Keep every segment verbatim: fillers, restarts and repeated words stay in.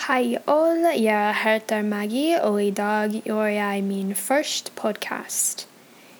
Hei alle, jeg heter Maggie, og I dag gjør jeg min first podcast.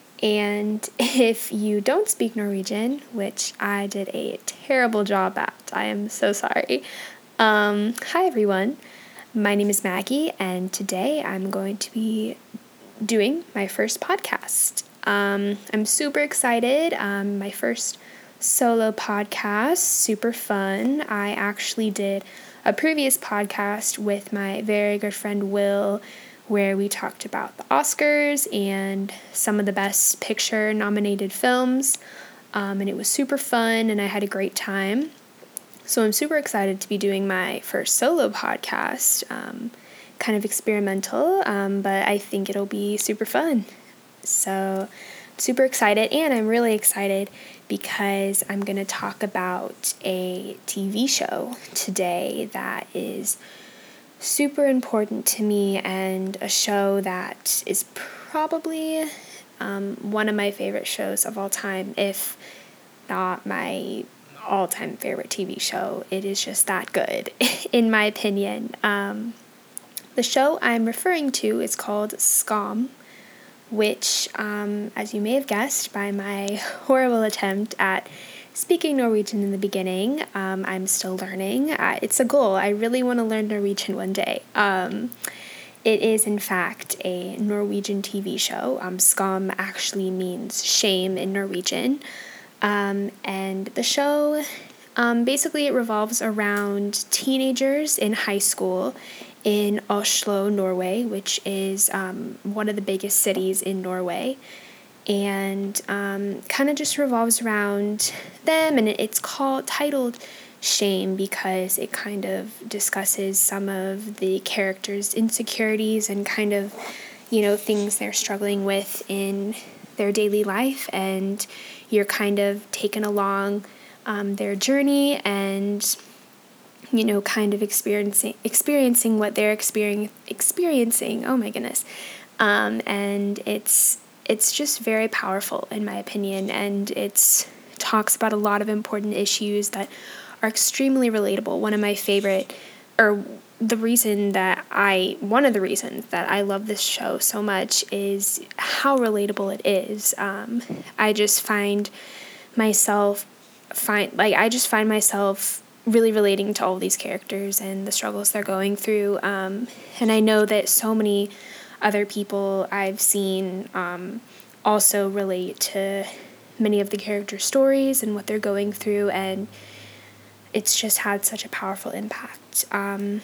And if you don't speak Norwegian, which I did a terrible job at, I am so sorry. Um, hi everyone, my name is Maggie, and today I'm going to be doing my first podcast. Um, I'm super excited. Um, my first solo podcast, super fun. I actually did a previous podcast with my very good friend Will, where we talked about the Oscars and some of the Best Picture nominated films, um, and it was super fun, and I had a great time. So I'm super excited to be doing my first solo podcast, um, kind of experimental, um, but I think it'll be super fun. So super excited, and I'm really excited because I'm going to talk about a T V show today that is super important to me, and a show that is probably um, one of my favorite shows of all time, if not my all-time favorite T V show. It is just that good, in my opinion. Um, the show I'm referring to is called Skam, which, um, as you may have guessed by my horrible attempt at speaking Norwegian in the beginning, um, I'm still learning. Uh, it's a goal. I really want to learn Norwegian one day. Um, it is, in fact, a Norwegian T V show. Um, Skam actually means shame in Norwegian. Um, and the show, um, basically it revolves around teenagers in high school in Oslo, Norway, which is um, one of the biggest cities in Norway, and um, kind of just revolves around them, and it's called, titled Shame, because it kind of discusses some of the characters' insecurities and kind of, you know, things they're struggling with in their daily life, and you're kind of taken along um, their journey and, you know, kind of experiencing experiencing what they're experiencing. Experiencing. Oh my goodness, um, and it's it's just very powerful in my opinion, and it's talks about a lot of important issues that are extremely relatable. One of my favorite, or the reason that I, one of the reasons that I love this show so much is how relatable it is. Um, I just find myself, find like I just find myself really relating to all these characters and the struggles they're going through. Um, and I know that so many other people I've seen um, also relate to many of the character stories and what they're going through, and it's just had such a powerful impact. Um,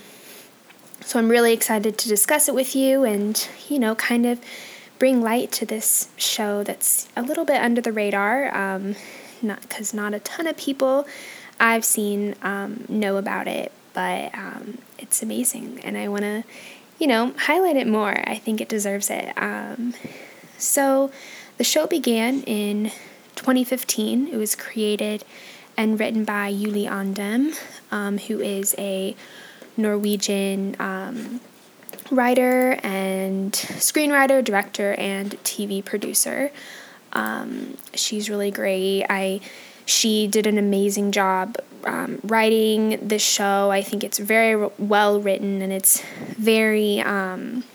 so I'm really excited to discuss it with you and, you know, kind of bring light to this show that's a little bit under the radar, um, not because not a ton of people I've seen um, know about it, but um, it's amazing, and I want to, you know, highlight it more. I think it deserves it. Um, so the show began in twenty fifteen. It was created and written by Julie Andem, um, who is a Norwegian um, writer and screenwriter, director, and T V producer. Um, she's really great. I She did an amazing job um, writing this show. I think it's very well written, and it's very, um,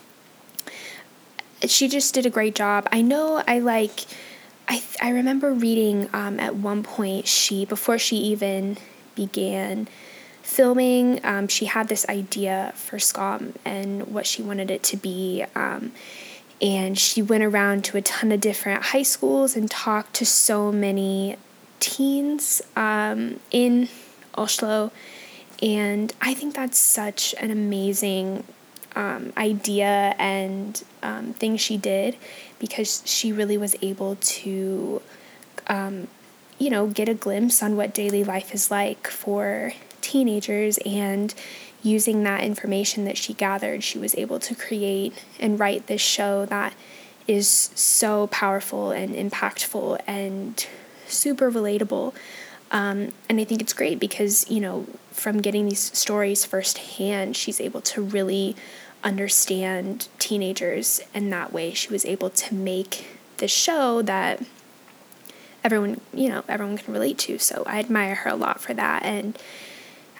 she just did a great job. I know I like, I I remember reading um, at one point, she, before she even began filming, um, she had this idea for Skam and what she wanted it to be, um, and she went around to a ton of different high schools and talked to so many teens um, in Oslo, and I think that's such an amazing um, idea and um, thing she did, because she really was able to, um, you know, get a glimpse on what daily life is like for teenagers, and using that information that she gathered, she was able to create and write this show that is so powerful and impactful and super relatable. Um, and I think it's great because, you know, from getting these stories firsthand, she's able to really understand teenagers, and that way she was able to make this show that everyone, you know, everyone can relate to. So I admire her a lot for that. And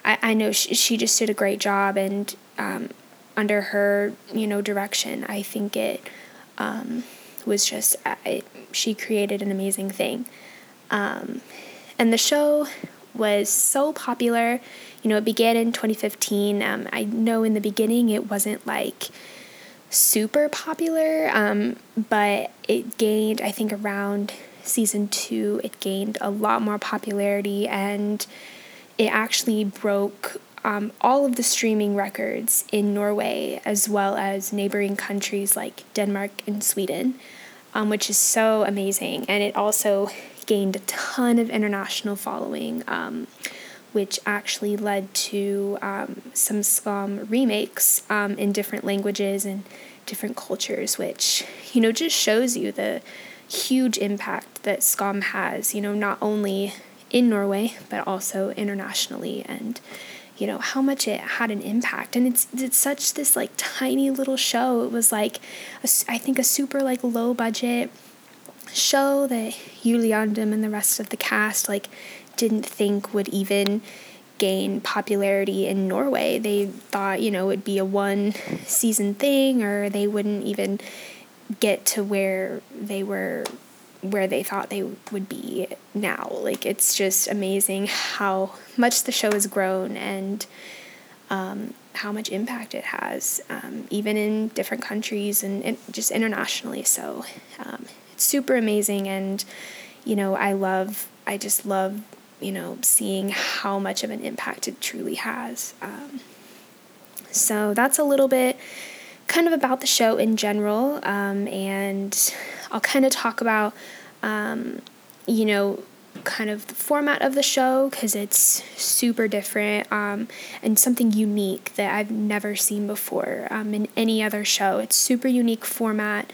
I, I know she, she just did a great job, and um, under her, you know, direction, I think it um, was just, I, she created an amazing thing. Um, and the show was so popular. You know, it began in twenty fifteen. Um, I know in the beginning it wasn't like super popular, um, but it gained, I think around season two, it gained a lot more popularity, and it actually broke um, all of the streaming records in Norway, as well as neighboring countries like Denmark and Sweden, um, which is so amazing. And it also gained a ton of international following, um, which actually led to um, some Skam remakes um, in different languages and different cultures, which, you know, just shows you the huge impact that Skam has, you know, not only in Norway, but also internationally, and, you know, how much it had an impact. And it's it's such this, like, tiny little show. It was, like, a, I think a super, like, low-budget show that Julie Andem and the rest of the cast, like, didn't think would even gain popularity in Norway. They thought, you know, it would be a one-season thing, or they wouldn't even get to where they were, where they thought they would be now. Like, it's just amazing how much the show has grown, and um, how much impact it has, um, even in different countries and, and just internationally. So um, it's super amazing, and, you know, I love, I just love, you know, seeing how much of an impact it truly has. Um, so that's a little bit kind of about the show in general, um, and I'll kind of talk about, um, you know, kind of the format of the show, because it's super different, um, and something unique that I've never seen before um, in any other show. It's super unique format,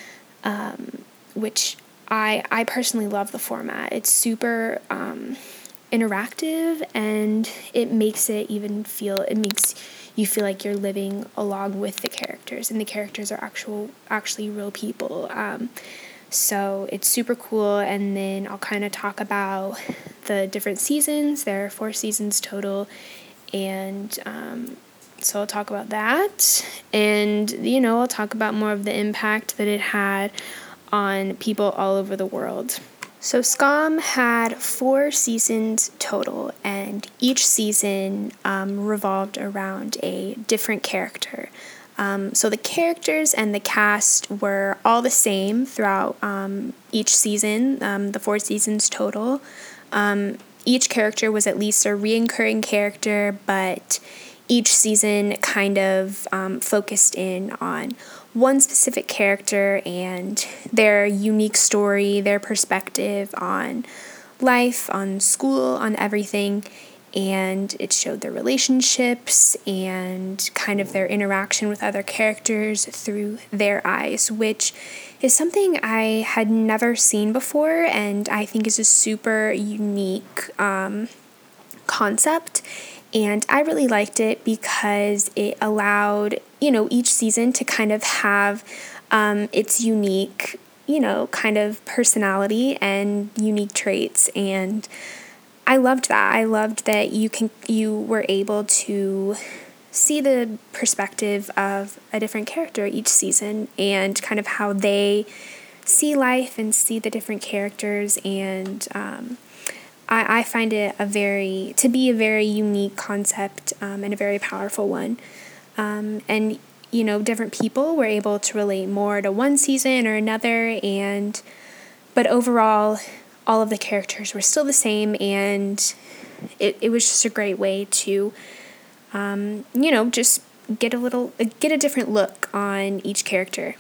um, which I I personally love the format. It's super um, interactive, and it makes it even feel, it makes you feel like you're living along with the characters, and the characters are actual, actually real people. Um, so it's super cool. And then I'll kind of talk about the different seasons. There are four seasons total, and um, so I'll talk about that. And, you know, I'll talk about more of the impact that it had on people all over the world. So Skam had four seasons total, and each season um, revolved around a different character. Um, so the characters and the cast were all the same throughout um, each season, um, the four seasons total. Um, each character was at least a reoccurring character, but each season kind of um, focused in on one specific character and their unique story, their perspective on life, on school, on everything. And it showed their relationships and kind of their interaction with other characters through their eyes, which is something I had never seen before, and I think is a super unique um, concept. And I really liked it because it allowed, you know, each season to kind of have um, its unique, you know, kind of personality and unique traits. And I loved that. I loved that you can you were able to see the perspective of a different character each season, and kind of how they see life and see the different characters. And um, I, I find it a very to be a very unique concept, um, and a very powerful one. Um, and you know, different people were able to relate more to one season or another, and but overall, all of the characters were still the same, and it, it was just a great way to, um, you know, just get a little, get a different look on each character.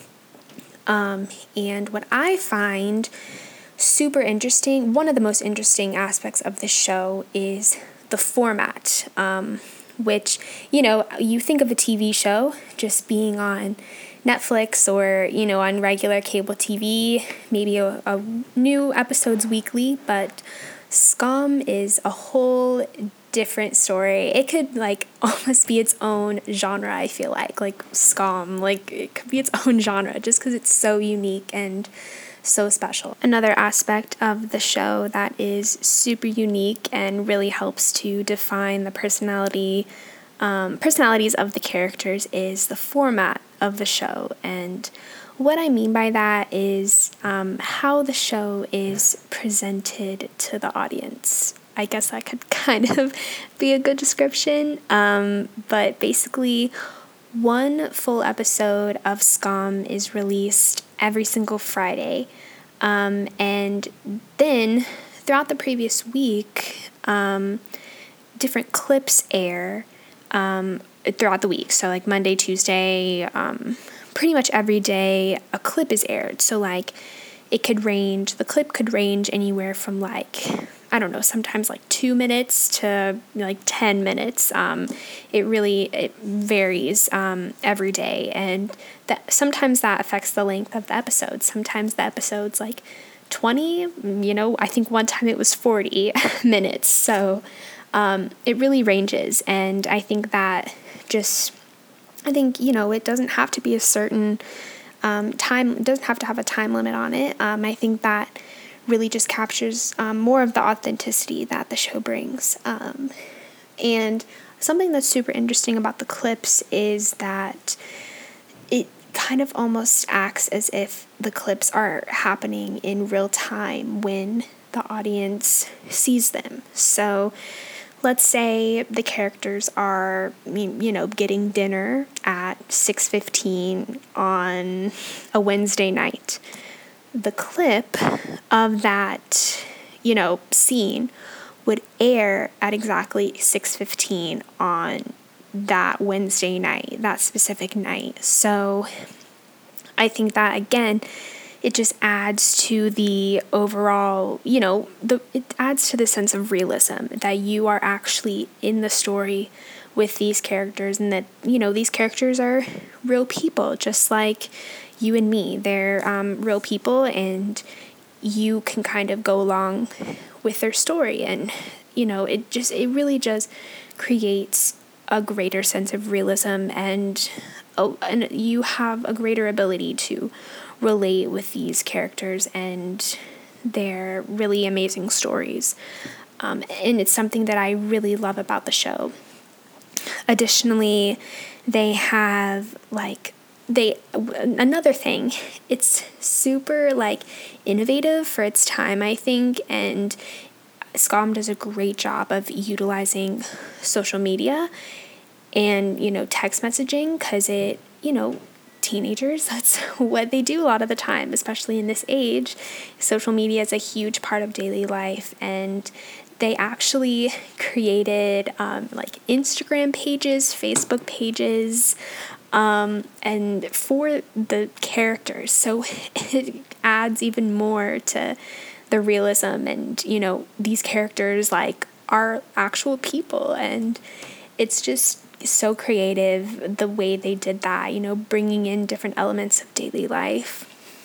Um, and what I find super interesting, one of the most interesting aspects of the show is the format, um, which, you know, you think of a T V show just being on Netflix or, you know, on regular cable T V, maybe a, a new episodes weekly, but Skam is a whole different story. It could, like, almost be its own genre, I feel like, like Skam, like, it could be its own genre just because it's so unique and so special. Another aspect of the show that is super unique and really helps to define the personality um, personalities of the characters is the format of the show. And what I mean by that is um, how the show is presented to the audience. I guess that could kind of be a good description. Um, but basically, one full episode of SCOM is released every single Friday. Um, and then throughout the previous week, um, different clips air um, throughout the week. So like Monday, Tuesday, um, pretty much every day a clip is aired. So like it could range, the clip could range anywhere from like, I don't know, sometimes like two minutes to like ten minutes. Um, it really, it varies um, every day. And that sometimes that affects the length of the episode. Sometimes the episode's like twenty, you know, I think one time it was forty minutes. So um, it really ranges. And I think that just, I think, you know, it doesn't have to be a certain um, time, it doesn't have to have a time limit on it. Um, I think that really just captures um, more of the authenticity that the show brings. Um, and something that's super interesting about the clips is that it kind of almost acts as if the clips are happening in real time when the audience sees them. So let's say the characters are, you know, getting dinner at six fifteen on a Wednesday night. The clip of that, you know, scene would air at exactly six fifteen on that Wednesday night, that specific night. So I think that, again, it just adds to the overall, you know, the it adds to the sense of realism that you are actually in the story with these characters, and that, you know, these characters are real people, just like you and me. They're um, real people, and you can kind of go along with their story. And, you know, it just, it really just creates a greater sense of realism, and, oh, and you have a greater ability to relate with these characters and their really amazing stories. Um, and it's something that I really love about the show. Additionally, they have like, they, another thing, it's super like innovative for its time, I think, and SCOM does a great job of utilizing social media and, you know, text messaging, because it, you know, teenagers, that's what they do a lot of the time, especially in this age. Social media is a huge part of daily life, and they actually created um, like Instagram pages, Facebook pages, um, and for the characters. So it adds even more to the realism, and, you know, these characters like are actual people, and it's just so creative the way they did that, you know, bringing in different elements of daily life,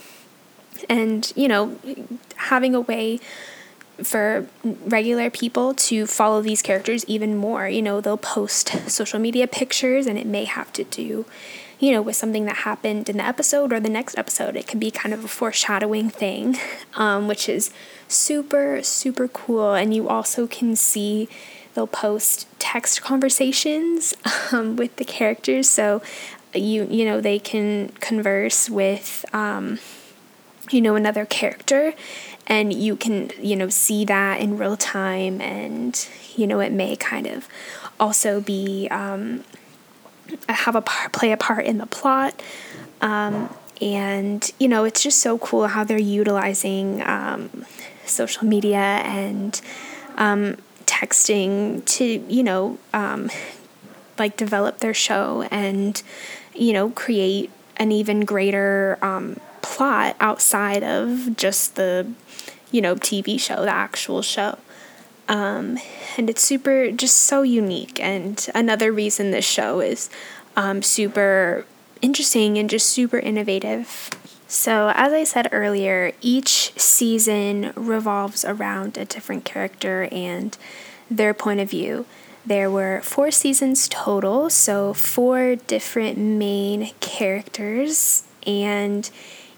and, you know, having a way for regular people to follow these characters even more. You know, they'll post social media pictures, and it may have to do, you know, with something that happened in the episode or the next episode. It can be kind of a foreshadowing thing, um, which is super, super cool. And you also can see they'll post text conversations um, with the characters, so you you know they can converse with um, you know another character, and you can you know see that in real time, and you know it may kind of also be um, have a part, play a part in the plot, um, and you know it's just so cool how they're utilizing um, social media and um, texting to, you know, um, like develop their show and, you know, create an even greater um, plot outside of just the, you know, T V show, the actual show. Um, and it's super, just so unique. And another reason this show is um, super interesting and just super innovative. So, as I said earlier, each season revolves around a different character and their point of view. There were four seasons total, so four different main characters, and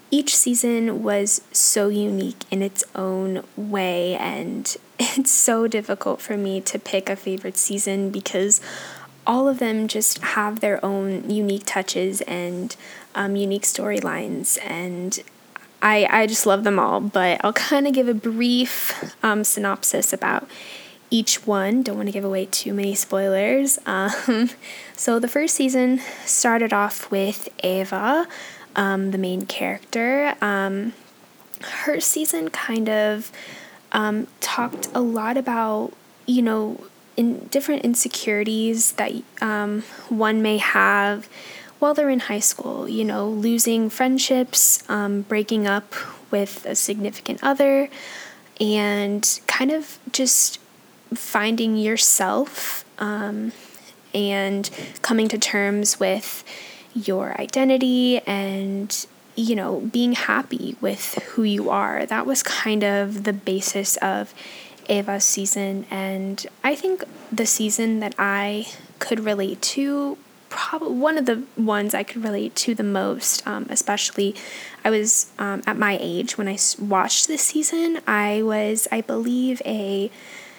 each season was so unique in its own way, and it's so difficult for me to pick a favorite season because all of them just have their own unique touches and um, unique storylines, and I, I just love them all. But I'll kind of give a brief um, synopsis about each one. Don't want to give away too many spoilers. Um, so the first season started off with Eva, um, the main character. Um, her season kind of um, talked a lot about, you know, in different insecurities that um, one may have while they're in high school, you know, losing friendships, um, breaking up with a significant other, and kind of just finding yourself um, and coming to terms with your identity and, you know, being happy with who you are. That was kind of the basis of Eva's season, and I think the season that I could relate to, probably one of the ones I could relate to the most, um, especially I was um, at my age when I watched this season. I was, I believe, a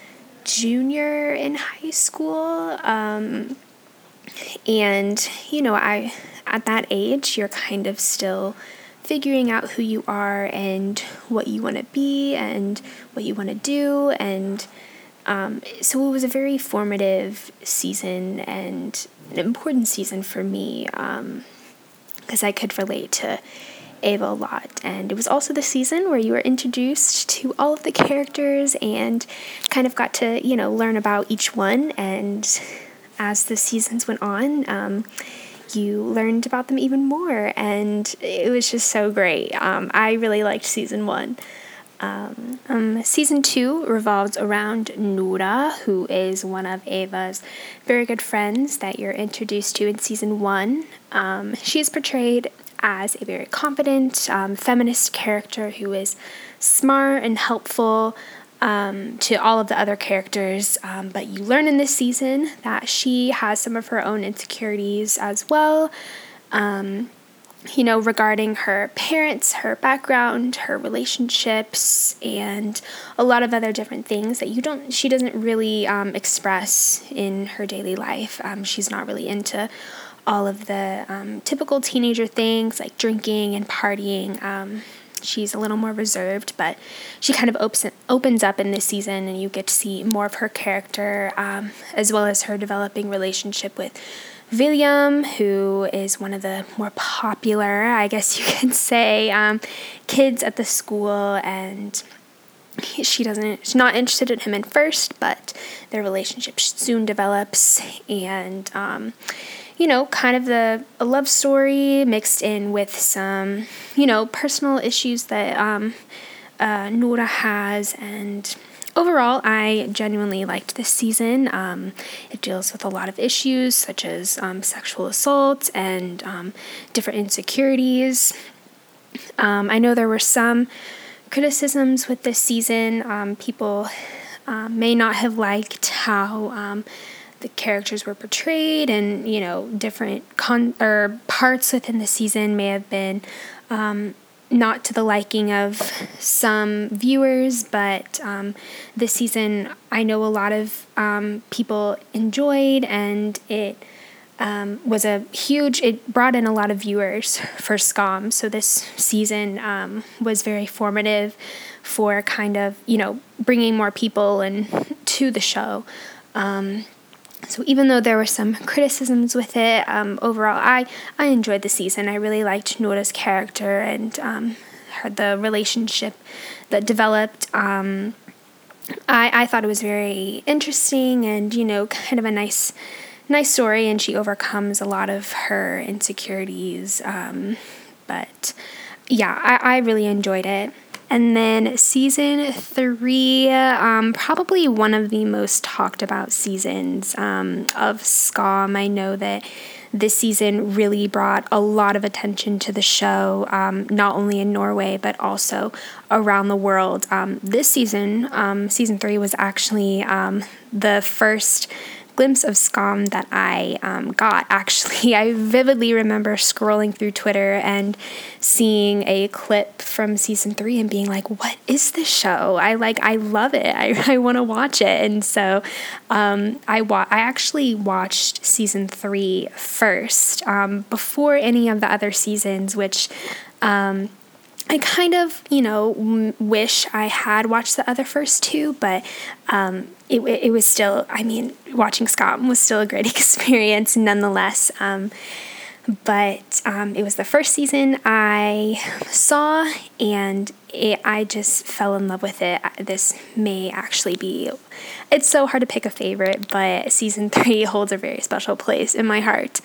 junior in high school, um, and, you know, I, at that age, you're kind of still figuring out who you are and what you want to be and what you want to do, and um, so it was a very formative season and an important season for me, um, because I could relate to Eva a lot. And it was also the season where you were introduced to all of the characters and kind of got to, you know, learn about each one. And as the seasons went on, um, you learned about them even more. And it was just so great. Um, I really liked season one. Um, um, season two revolves around Noura, who is one of Eva's very good friends that you're introduced to in season one. Um, she is portrayed as a very confident, um, feminist character who is smart and helpful um, to all of the other characters. Um, but you learn in this season that she has some of her own insecurities as well. Um, you know, regarding her parents, her background, her relationships, and a lot of other different things that you don't, she doesn't really um, express in her daily life. Um, she's not really into all of the um, typical teenager things like drinking and partying. Um, she's a little more reserved, but she kind of opens opens up in this season, and you get to see more of her character, um, as well as her developing relationship with William, who is one of the more popular, I guess you could say, um, kids at the school, and he, she doesn't, she's not interested in him at first, but their relationship soon develops, and, um, you know, kind of the a love story mixed in with some, you know, personal issues that um, uh, Noura has, and overall, I genuinely liked this season. Um, it deals with a lot of issues such as um, sexual assault and um, different insecurities. Um, I know there were some criticisms with this season. Um, people um, may not have liked how um, the characters were portrayed, and, you know, different con- or parts within the season may have been um, not to the liking of some viewers, but um, this season I know a lot of um, people enjoyed, and it um, was a huge, it brought in a lot of viewers for SCOM, so this season um, was very formative for kind of, you know, bringing more people and to the show. Um, So even though there were some criticisms with it, um, overall, I, I enjoyed the season. I really liked Noura's character and um, her, the relationship that developed. Um, I, I thought it was very interesting and, you know, kind of a nice nice story, and she overcomes a lot of her insecurities. Um, but, yeah, I, I really enjoyed it. And then season three, um, probably one of the most talked about seasons um, of SCOM. I know that this season really brought a lot of attention to the show, um, not only in Norway, but also around the world. Um, this season, um, season three, was actually um, the first glimpse of Skam that I um, got, actually. I vividly remember scrolling through Twitter and seeing a clip from season three and being like, what is this show? I like, I love it. I, I want to watch it. And so um, I, wa- I actually watched season three first um, before any of the other seasons, which um, I kind of, you know, m- wish I had watched the other first two, but um, it, it was still, I mean, watching Skam was still a great experience nonetheless. Um, but um, it was the first season I saw, and it, I just fell in love with it. This may actually be, it's so hard to pick a favorite, but season three holds a very special place in my heart.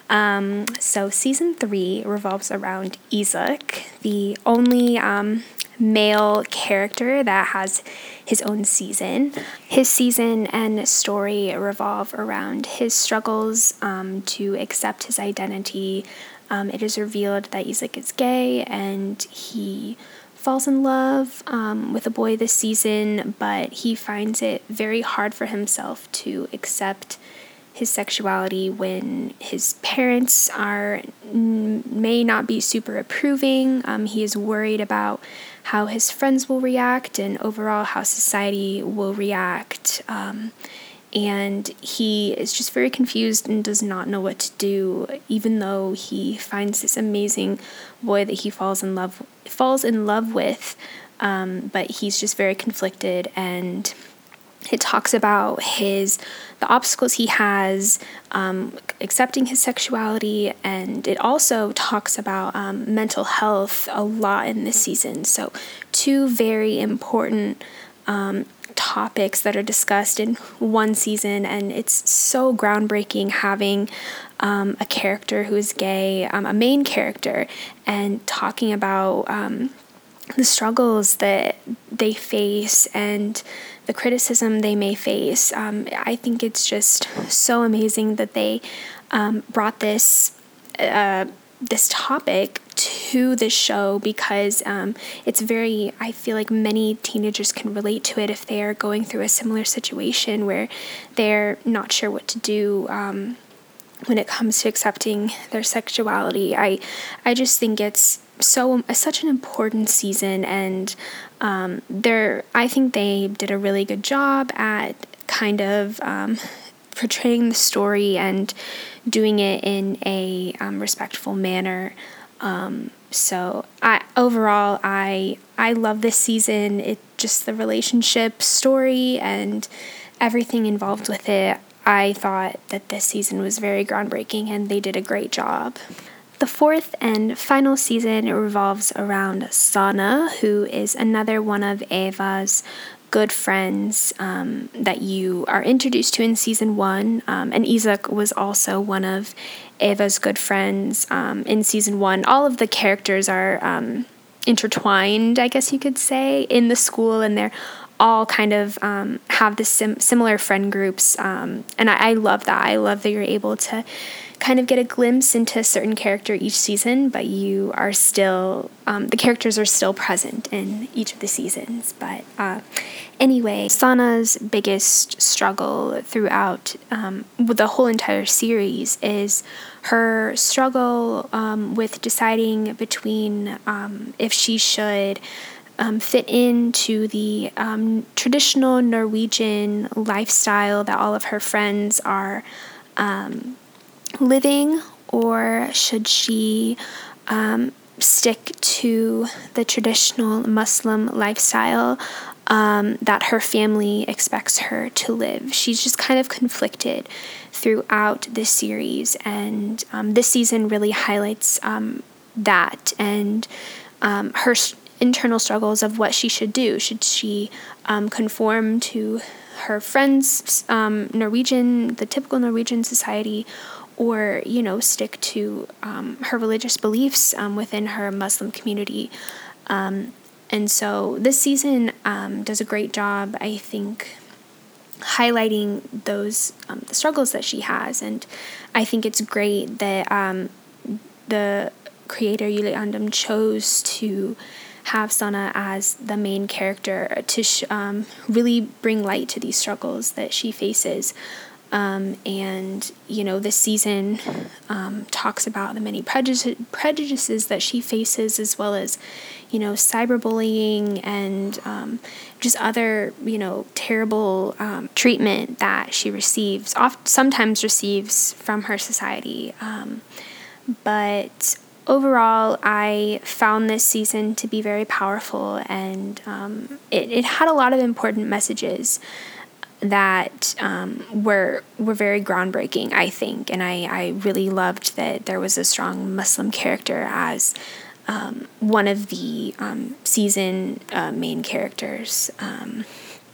Um, so season three revolves around Isak, the only um, male character that has his own season. His season and story revolve around his struggles um, to accept his identity. Um, it is revealed that Isak is gay, and he falls in love um, with a boy this season, but he finds it very hard for himself to accept his sexuality when his parents are may not be super approving. Um, he is worried about how his friends will react and overall how society will react. Um, and he is just very confused and does not know what to do, even though he finds this amazing boy that he falls in love falls in love with. Um, but he's just very conflicted, and it talks about his the obstacles he has um, accepting his sexuality, and it also talks about um, mental health a lot in this season. So two very important um, topics that are discussed in one season, and it's so groundbreaking having um, a character who is gay, um, a main character, and talking about um, the struggles that they face and the criticism they may face. Um, I think it's just so amazing that they um, brought this uh, this topic to the show, because um, it's very, I feel like many teenagers can relate to it if they are going through a similar situation where they're not sure what to do um, when it comes to accepting their sexuality. I I just think it's so such an important season, and um, they're I think they did a really good job at kind of um, portraying the story and doing it in a um, respectful manner. Um, so I overall I I love this season. It just the relationship story and everything involved with it. I thought that this season was very groundbreaking, and they did a great job. The fourth and final season revolves around Sana, who is another one of Eva's good friends um, that you are introduced to in season one. Um, and Isak was also one of Eva's good friends um, in season one. All of the characters are um, intertwined, I guess you could say, in the school, and they're all kind of um, have the sim- similar friend groups. Um, and I-, I love that. I love that you're able to kind of get a glimpse into a certain character each season, but you are still, um, the characters are still present in each of the seasons. But uh, anyway, Sana's biggest struggle throughout um, the whole entire series is her struggle um, with deciding between um, if she should Um, fit into the um, traditional Norwegian lifestyle that all of her friends are um, living, or should she um, stick to the traditional Muslim lifestyle um, that her family expects her to live. She's just kind of conflicted throughout this series, and um, this season really highlights um, that and um, her internal struggles of what she should do. Should she um, conform to her friends' um, Norwegian, the typical Norwegian society, or, you know, stick to um, her religious beliefs um, within her Muslim community? Um, and so this season um, does a great job, I think, highlighting those um, the struggles that she has. And I think it's great that um, the creator Yuli Andam chose to have Sana as the main character to sh- um, really bring light to these struggles that she faces. Um, and, you know, this season um, talks about the many prejudice, prejudices that she faces, as well as, you know, cyberbullying and um, just other, you know, terrible um, treatment that she receives, oft, sometimes receives from her society. Um, but overall, I found this season to be very powerful, and um, it, it had a lot of important messages that um, were were very groundbreaking, I think. And I, I really loved that there was a strong Muslim character as um, one of the um, season uh, main characters. Um,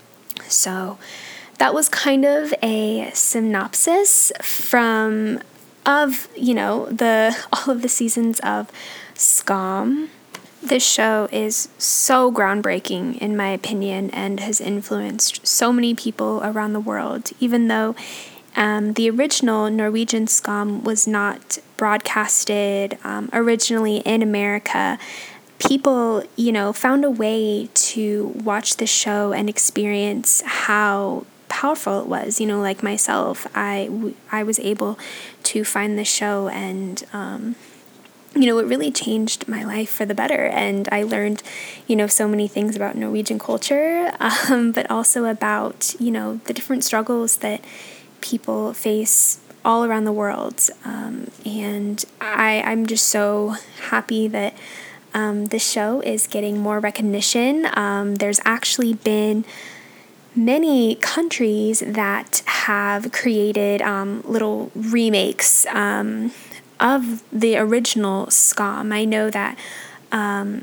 so that was kind of a synopsis from of, you know, the all of the seasons of Skam. This show is so groundbreaking, in my opinion, and has influenced so many people around the world, even though um, the original Norwegian Skam was not broadcasted um, originally in America. People, you know, found a way to watch the show and experience how powerful it was. You know, like myself, I, I was able to find the show, and um, you know, it really changed my life for the better. And I learned, you know, so many things about Norwegian culture, um, but also about, you know, the different struggles that people face all around the world. Um, and I, I'm just so happy that um, this show is getting more recognition. Um, there's actually been many countries that have created um, little remakes um, of the original Skam. I know that um,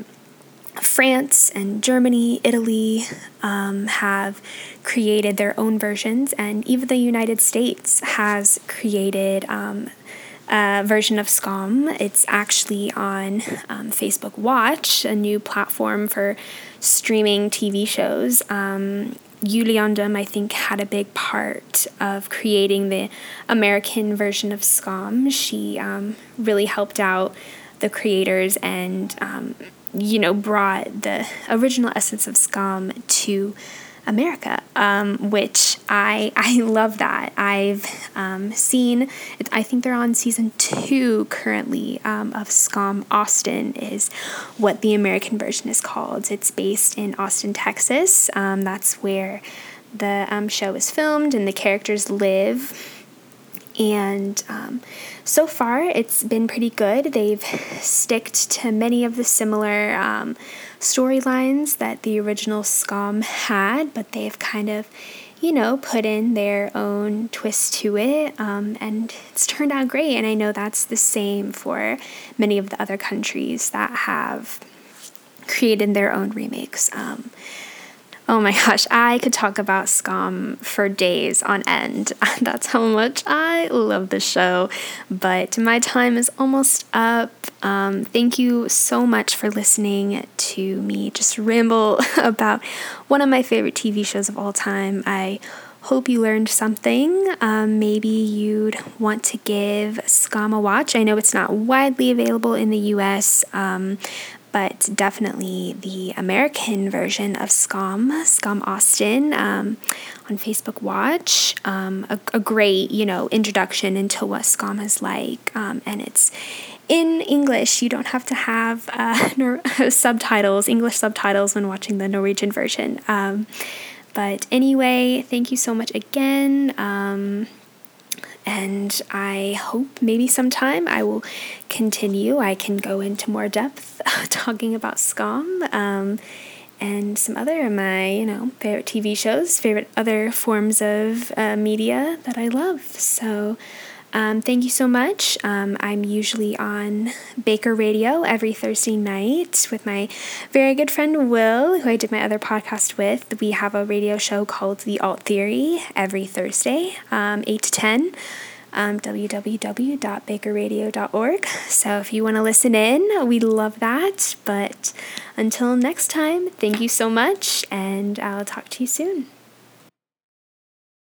France and Germany, Italy um, have created their own versions, and even the United States has created um, a version of Skam. It's actually on um, Facebook Watch, a new platform for streaming T V shows. Um, Julie Andem, I think, had a big part of creating the American version of Skam. She um, really helped out the creators and, um, you know, brought the original essence of Skam to America, um, which I I love that. I've um, seen, I think they're on season two currently um, of Skam Austin is what the American version is called. It's based in Austin, Texas. Um, that's where the um, show is filmed and the characters live. And um, so far, it's been pretty good. They've sticked to many of the similar um, storylines that the original Skam had, but they've kind of, you know, put in their own twist to it, um, and it's turned out great. And I know that's the same for many of the other countries that have created their own remakes. Um, Oh my gosh, I could talk about Skam for days on end. That's how much I love the show. But my time is almost up. Um, thank you so much for listening to me just ramble about one of my favorite T V shows of all time. I hope you learned something. Um, maybe you'd want to give Skam a watch. I know it's not widely available in the U S, um, but definitely the American version of Skam, Skam Austin, um, on Facebook Watch. Um, a, a great, you know, introduction into what Skam is like, um, and it's in English. You don't have to have uh, nor- subtitles, English subtitles when watching the Norwegian version. Um, but anyway, thank you so much again. Um, And I hope maybe sometime I will continue. I can go into more depth talking about Skam um, and some other of my, you know, favorite T V shows, favorite other forms of uh, media that I love. So um, thank you so much. Um, I'm usually on Baker Radio every Thursday night with my very good friend Will, who I did my other podcast with. We have a radio show called The Alt Theory every Thursday, um, eight to ten. Um, w w w dot baker radio dot org. So if you want to listen in, we love that. But until next time, thank you so much, and I'll talk to you soon.